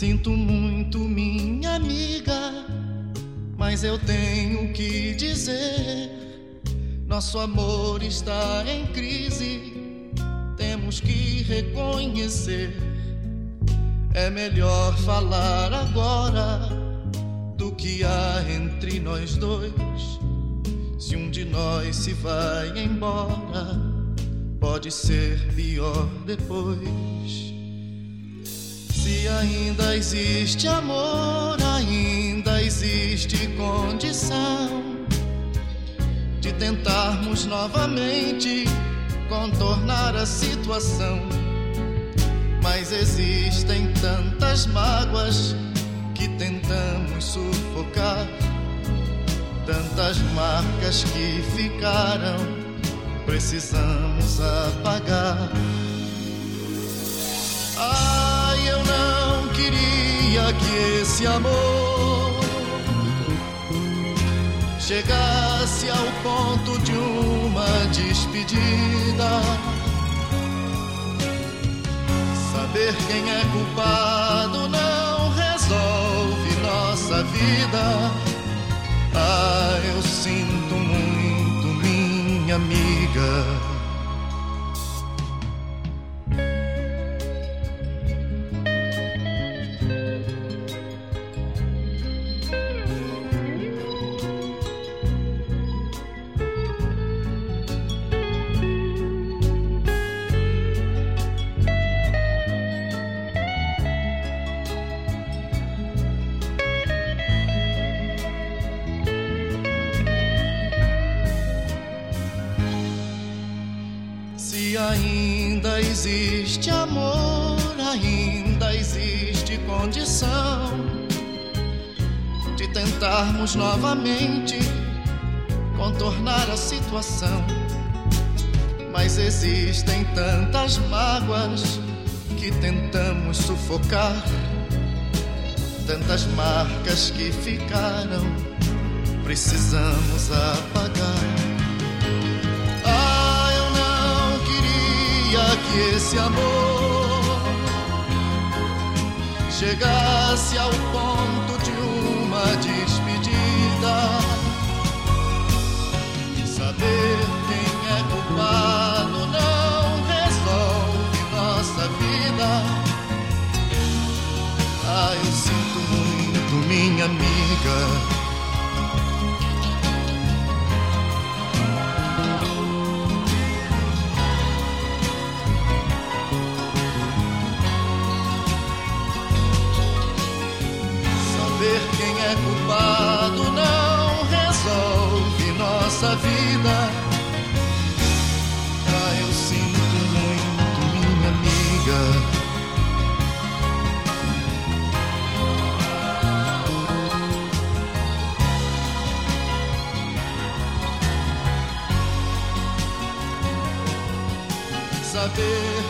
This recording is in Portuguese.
Sinto muito, minha amiga, mas eu tenho que dizer: nosso amor está em crise, temos que reconhecer. É melhor falar agora do que há entre nós dois. Se um de nós se vai embora, pode ser pior depois. Se ainda existe amor, ainda existe condição de tentarmos novamente contornar a situação. Mas existem tantas mágoas que tentamos sufocar, tantas marcas que ficaram, precisamos apagar. Ai, eu não queria que esse amor chegasse ao ponto de uma despedida. Saber quem é culpado não resolve nossa vida. Ah, eu sinto muito, minha amiga. Se ainda existe amor, ainda existe condição de tentarmos novamente contornar a situação. Mas existem tantas mágoas que tentamos sufocar, tantas marcas que ficaram, precisamos apagar. Que esse amor chegasse ao ponto de uma despedida. Saber quem é culpado não resolve nossa vida. Ah, eu sinto muito, minha amiga. Quem é culpado não resolve nossa vida. Ah, eu sinto muito, minha amiga. Saber